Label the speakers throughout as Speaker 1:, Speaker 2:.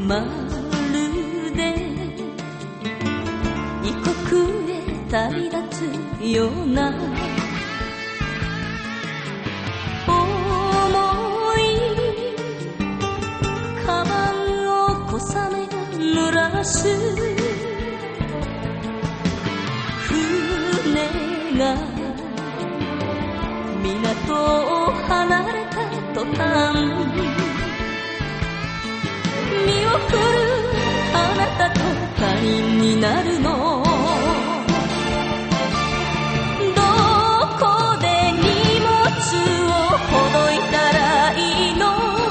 Speaker 1: まるで異国へ旅立つような重いカバンを小雨が濡らす船が港を離れた途端見送るあなたと他人になるのどこで荷物をほどいたらいいの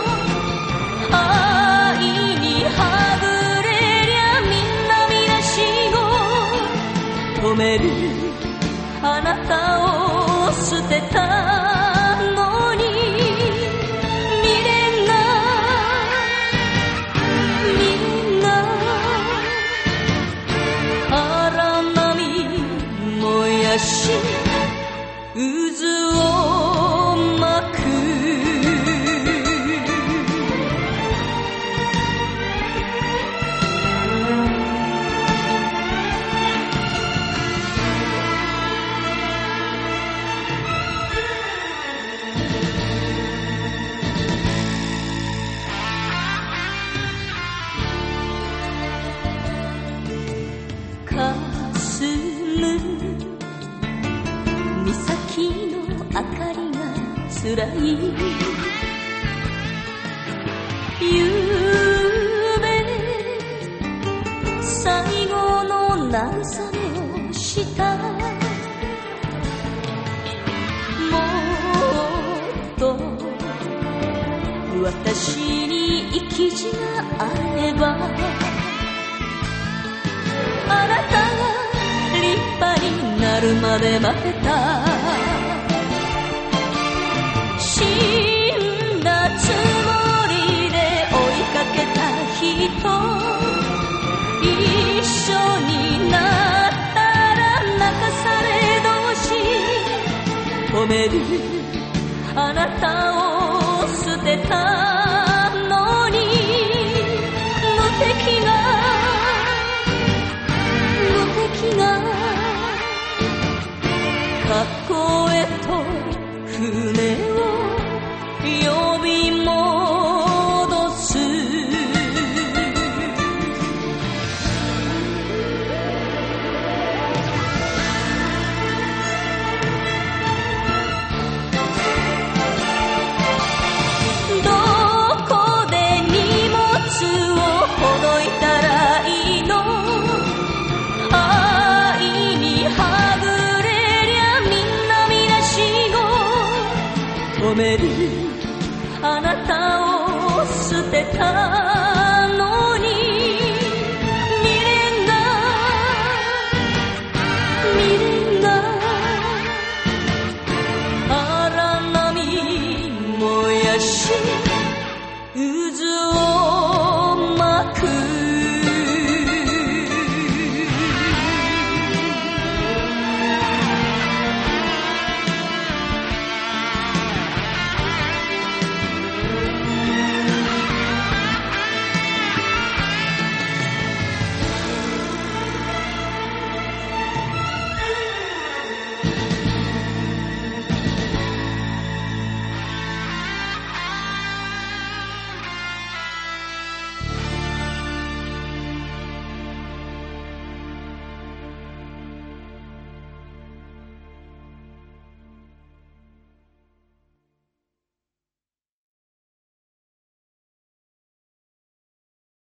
Speaker 1: 愛にはぐれりゃみんな皆死後止めるあなたを捨てたのに渦を巻く霞む岬の明かりがつらいゆうべ最後の慰めをしたもっと私に生き字があればあなたが立派になるまで待てた死んだつもりで追いかけた人一緒になったら泣かされ同士止めるあなたを捨てたのに無敵が過去へと船を呼び戻すどこで荷物をほどいたらいいの止めるあなたを捨てた